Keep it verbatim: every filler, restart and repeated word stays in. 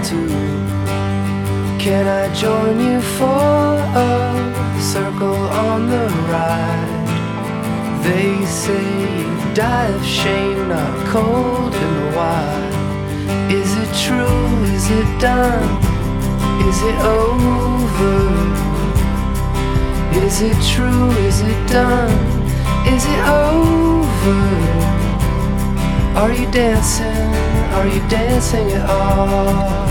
too. Can I join you for a circle on the ride? They say you die of shame, not cold in the wild. Is it true? Is it done? Is it over? Is it true? Is it done? Is it over? Are you dancing? Are you dancing at all?